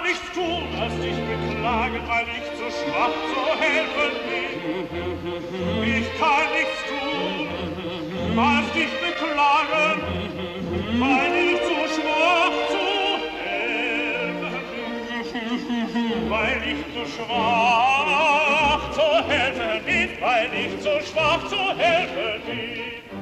nichts tun, als dich beklagen, weil ich zu schwach zu helfen bin. Ich kann nichts tun, als dich beklagen, weil ich zu schwach zu helfen bin. Weil ich zu schwach zu helfen bin, weil ich zu schwach zu helfen bin.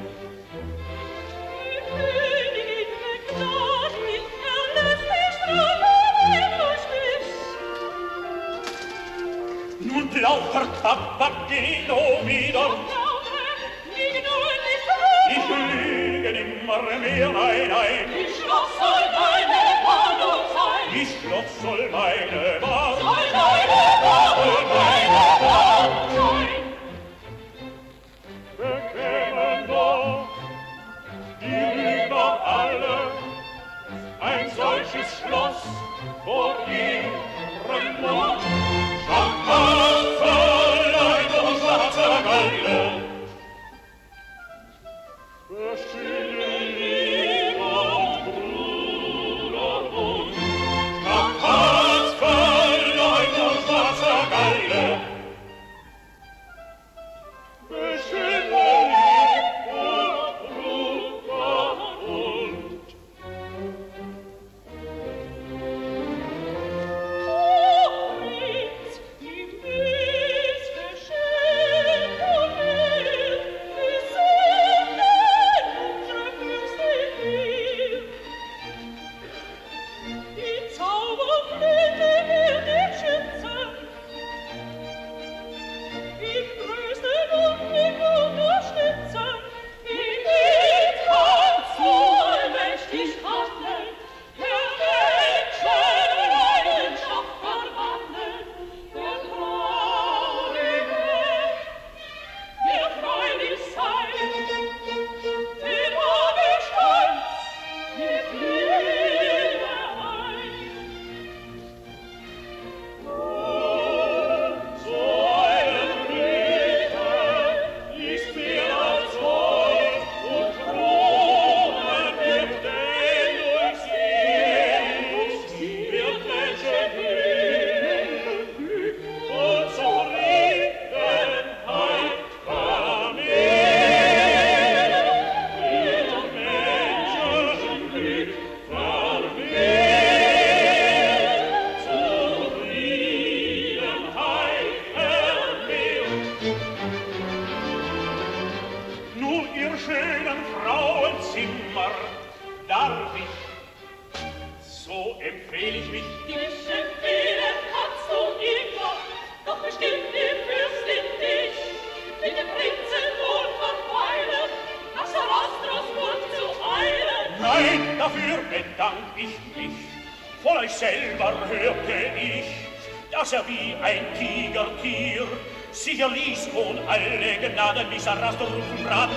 Und lauter Papageno wieder. Ich lüge nimmer mehr, nein, nein. Die Schloss soll meine Wohnung sein. Die Schloss soll meine Wohnung Soll meine Wohnung, meine Wohnung sein. Bekämen doch die Lügner alle ein solches Schloss vor ihrem Mund. Champagner, Fräulein und schwarzer Galle, verstünde Lieb und Bruderbund. Champagner, Fräulein und schwarzer Galle, verstünde Lieb und Bruderbund. Dafür bedank ich mich. Von euch selber hörte ich, dass wie ein Tigertier sicher ließ und alle Gnaden mich sarast und rufen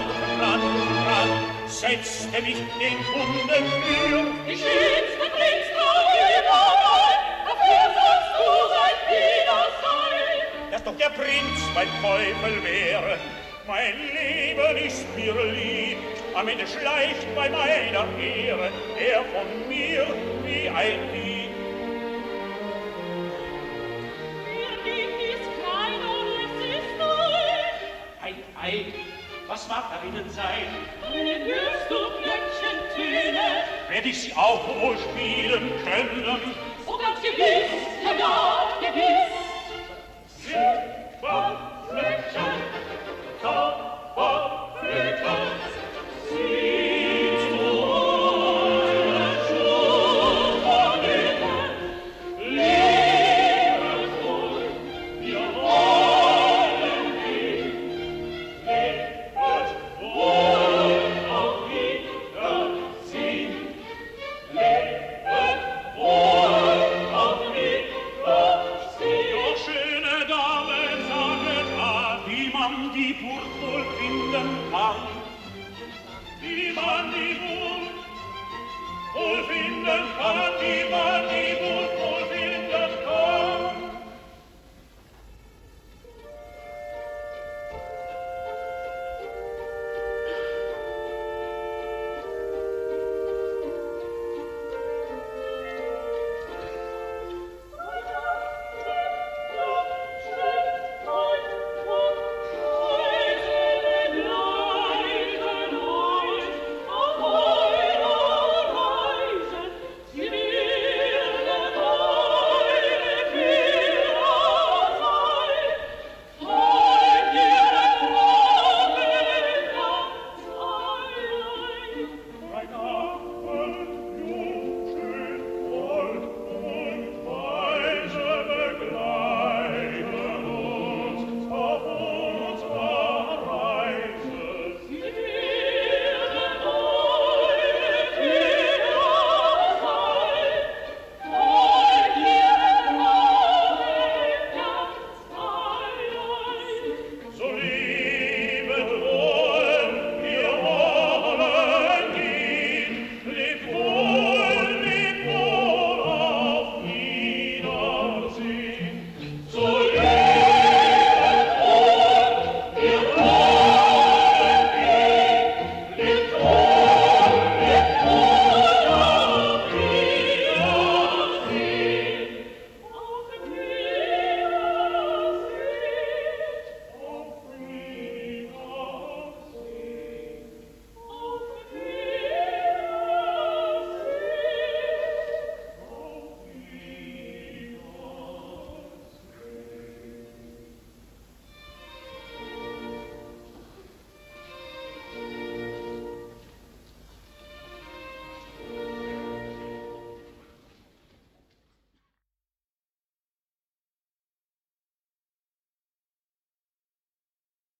setzte mich den Hunden für. Die schönste Prinzfrau überall, dafür sollst du sein Wiedersein. Dass doch der Prinz mein Teufel wäre, mein Leben ist mir lieb. Am Ende schleicht bei meiner Ehre er von mir wie ein Dieb. Ihr Lieb ist klein und es ist neu. Ei, was mag darinnen sein? Hörst du Glöckchentöne? Werd ich sie auch wohl spielen können? So ganz gewiss, ja, gewiss.